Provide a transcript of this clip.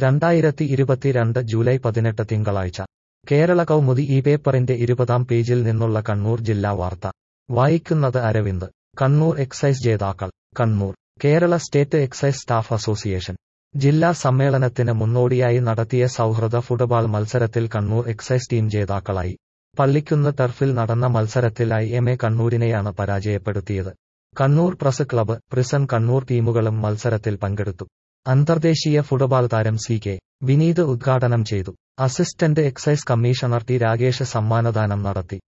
2022 July 18 തിങ്കളാഴ്ച കേരള കൗമുദി ഈ പേപ്പറിന്റെ 20-ാം പേജിൽ നിന്നുള്ള കണ്ണൂർ ജില്ലാ വാർത്ത വായിക്കുന്നത് അരവിന്ദ്. കണ്ണൂർ എക്സൈസ് ജേതാക്കൾ. Kannur Kerala state excise staff association ജില്ലാ സമ്മേളനത്തിന് മുന്നോടിയായി നടത്തിയ സൗഹൃദ ഫുട്ബോൾ മത്സരത്തിൽ കണ്ണൂർ എക്സൈസ് ടീം ജേതാക്കളായി. പള്ളിക്കുന്ന് ടർഫിൽ നടന്ന മത്സരത്തിൽ IMA കണ്ണൂരിനെയാണ് പരാജയപ്പെടുത്തിയത്. Kannur press club, prison Kannur ടീമുകളും മത്സരത്തിൽ പങ്കെടുത്തു. അന്തർദേശീയ ഫുട്ബോൾ താരം CK വിനീത് ഉദ്ഘാടനം ചെയ്തു. Assistant excise commissioner T Rakesh സമ്മാനദാനം നടത്തി.